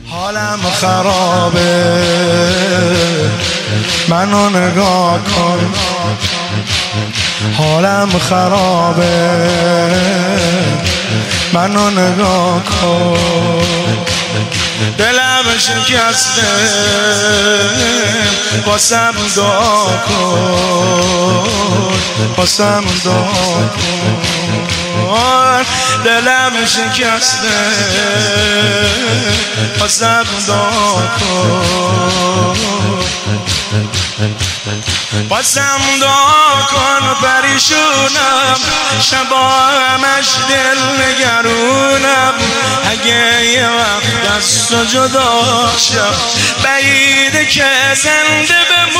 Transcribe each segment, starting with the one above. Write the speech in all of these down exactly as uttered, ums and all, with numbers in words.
حالم خرابه منو نگاه کن، حالم خرابه منو نگاه کن، دلم شکسته واسم دعا کن، واسم دعا کن، دلم شکسته واسم دعا کن، واسم دعا کن. پریشونم شبا همش دل نگرونم، اگه یه وقت دست و جدا شم بعیده که زنده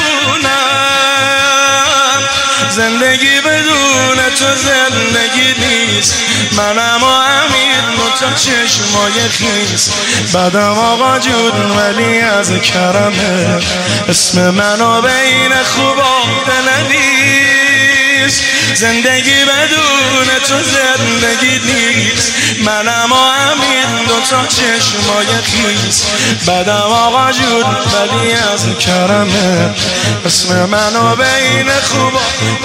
بمونم. زندگی بدون تو زندگی نیست، منم و امیر متا چشمای خیس. بدم آقا جون ولی از کرمه، اسم منو بین خوبا بنویس. زندگی بدون تو زندگی نیست، منم و امیر دوتا چشمای خیس. بدم آقا جون ولی از کرمه، اسم منو بین خوبا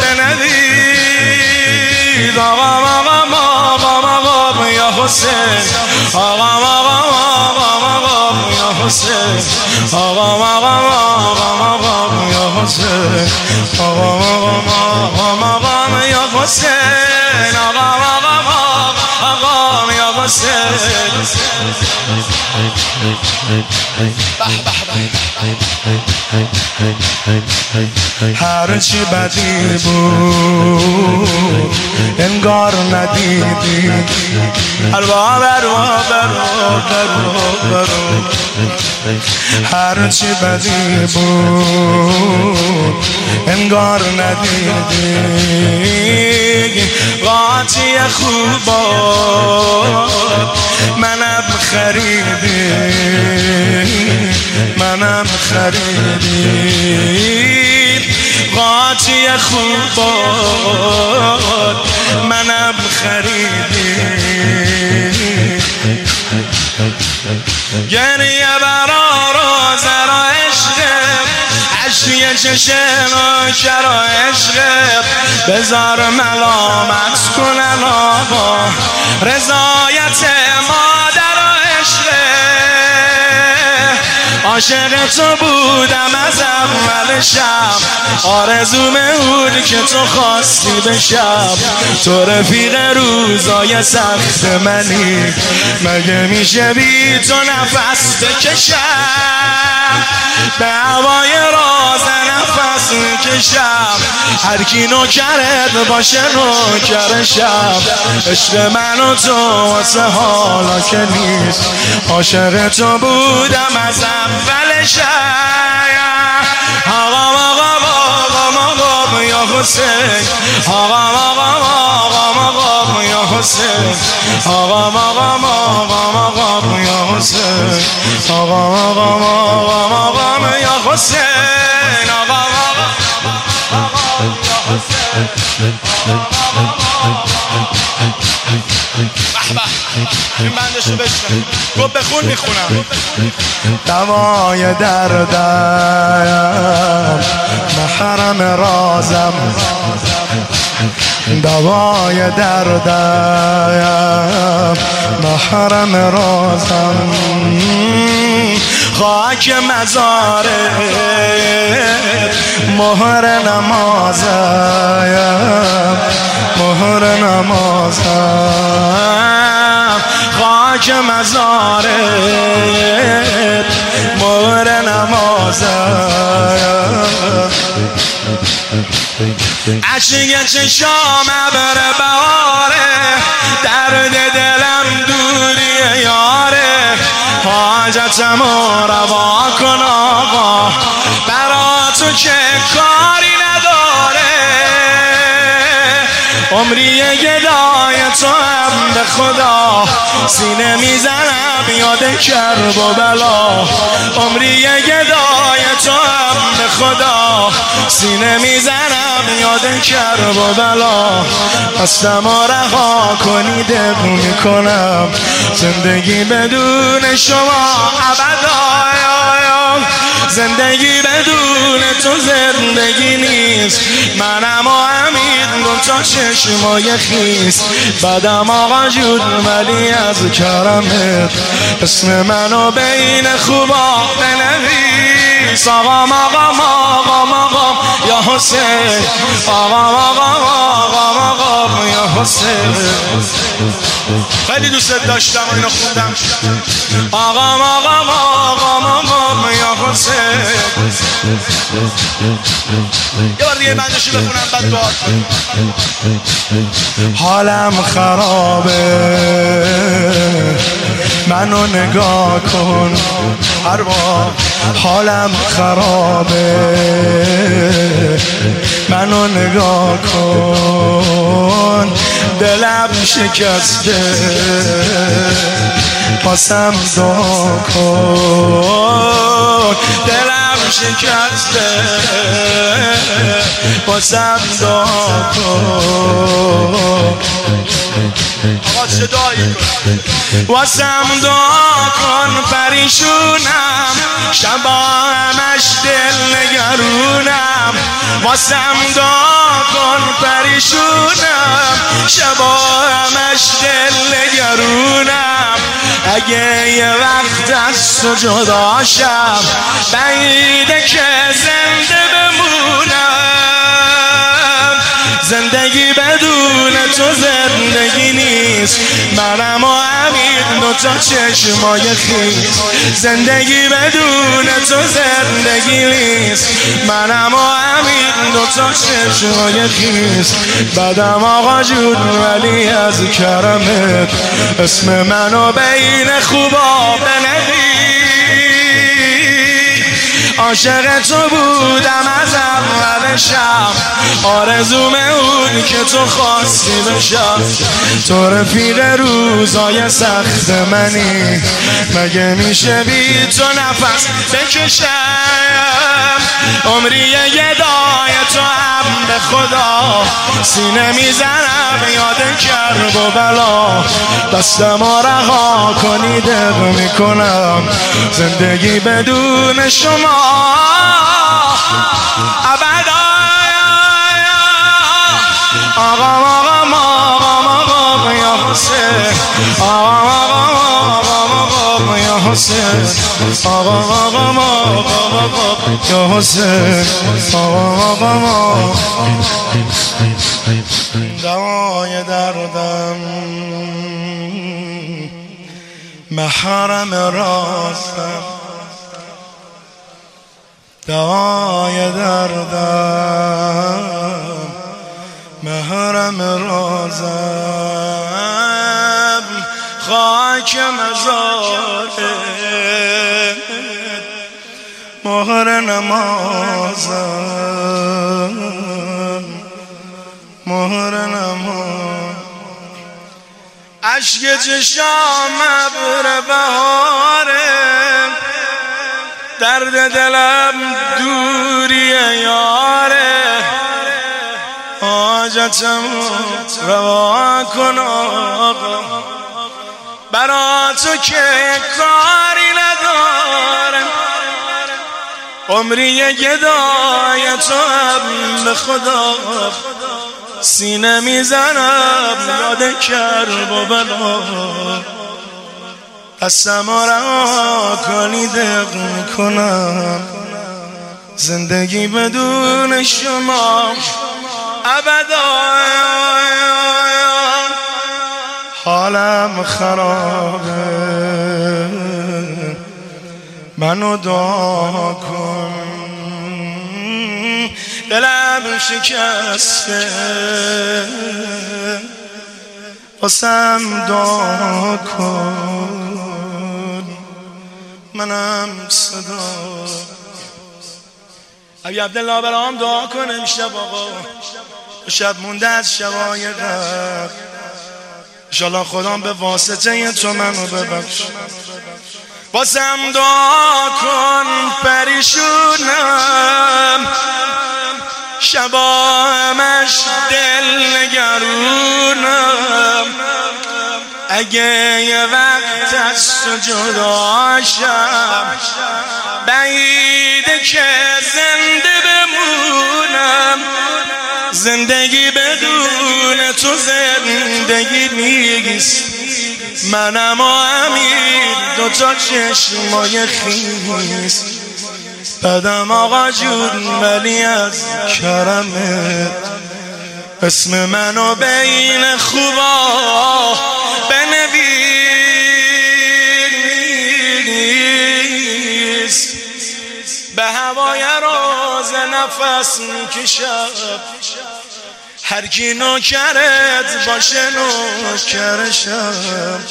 بنویس. آقا آقا آقا آقا یا حسین، آقا آقا آقا آقا یا حسین، آقا آقا آقا آقا یا حسین، آقا آقا آقا یا حسین، آقا آقا آقا یا حسین. هرچی بدی بود انگار ندیدی، الوا بروا بروا بروا بروا. هرچی بدی بود انگار ندیدی، قاطی خوبا منم خریدی، منم خریدی. قاطی خوبا منم خریدی، گریه برا رو زرا عشقم، عشقی چشم و کرا عشقم. بذار ملامت کنن آقا، رضایت مادر و عشقم. عاشق تو بودم از اول شب، آرزوم بود که تو خواستی بشم. تو رفیق روزای سخت منی، مگه میشه بی تو نفس بکشم؟ به هوای راز نفس میکشم، هر کی نوکرت باشه نوکرشم. عشق من و تو واسه حالا که نیست، عاشق تو بودم از اول شب. آقا آقا آقا آقا یا حسین، آقا آقا آقا آقا یا حسین، آقا آقا آقا آقا یا حسین، آقا آقا آقا آقا یا حسین، آقا آقا یا حسین. این بندش رو بشنم گفت بخون میخونم. دوای دردم محرم رازم، دوای دردم محرم رازم. خاک مزارت مهر نمازم، مهر نمازم. خاک مزارت مهر نمازم. عشق چشام ابر بهاره، درد دلم دوری یاره. حاجتمو روا کن آقا، برا تو که کاری نداره. عمری گدای تو هم به خدا، سینه میزنم یاد کرب و بلا. عمری گدای تو هم به خدا سینه میزنم یاد کرب و بلا دستم و رها کنی دق میکنم زندگی بدون شما ابدا زندگی بدون تو زندگی نیست منم و امید دو تا چشمای خیس بدم آقا جود ولی از کرمت اسم منو بین خوبا بنویس آقام آقام آقام آقام یا حسین آقام آقام آقام آقام یا حسین خیلی دوست داشتم و اینو خوندم آقام آقام آقام آقام یا حسین یه بار دیگه بندشو بخونم بعد دعا کنم حالم خرابه منو نگاه کن هر بار حالم خرابه منو نگاه کن دلم شکسته باسم دعا کن دلم شکسته باسم دعا کن آقا صدایی کن واسم دعا کن پریشونم شبا همش دل نگرونم واسم دعا کن پریشونم شبا همش دل نگرونم اگه یه وقت از تو جدا شم بعیده که زنده بمونم زندگی بدون تو زندگی نیست منم و امید دو تا چشمای خیس زندگی بدون تو زندگی نیست منم و امید دو تا چشمای خیس بدم آقا جود ولی از کرمت اسم منو بین خوبا بنویس عاشق تو بودم از اول شب آرزوم اون که تو خواستی بشم تو رفیق روزای سخت منی مگه میشه بی تو نفس بکشم عمری گدای تو هم به خدا سینه میزنم یاد کرب و بلا دستم و رها کنی دق میکنم زندگی بدون شما ابدا آقام آقام آقام آقام یا حسین آقام آقام آقام آقام یا حسین آقام آقام آقام آقام یا حسین آقام آقام آقام دوای دردم محرم راستم دوای دردم محرم رازم خاک مزاره مهر نمازم مهر نماز عشق چشام ابر بهاره درد دلم دوری یاره حاجتم روا کن آقا برا تو که کاری ندارم عمری گدای تو هم به خدا سینه میزنم یاد کرب و بلا دستم را کنی دق میکنم زندگی بدون شما ابدا حالم خرابه منو دعا کن دلم شکسته واسم دعا کن منم صدا ابی عبدالله برام دعا کن امشب آقا شب مونده از شبای قبل انشالله خدا به واسطه تو منو ببخش. واسم دعا کن پریشونم، شبا همش دل نگرونم. اگه یه وقت از تو جدا شم، بعیده که زنده بمونم. زندگی بدون تو زندگی نیست. منم و امیر دوتا چشمای خیس، بدم آقا جون ولی از کرمت اسم منو بین خوبا بنویس. به هوای راز نفس میکشم، هر کی نوکرت باشه نوکرشم.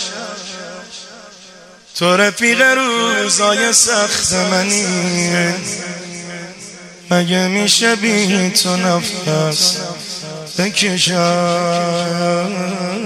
تو رفیق روزای سخت منی، مگه میشه بی تو نفس بکشم.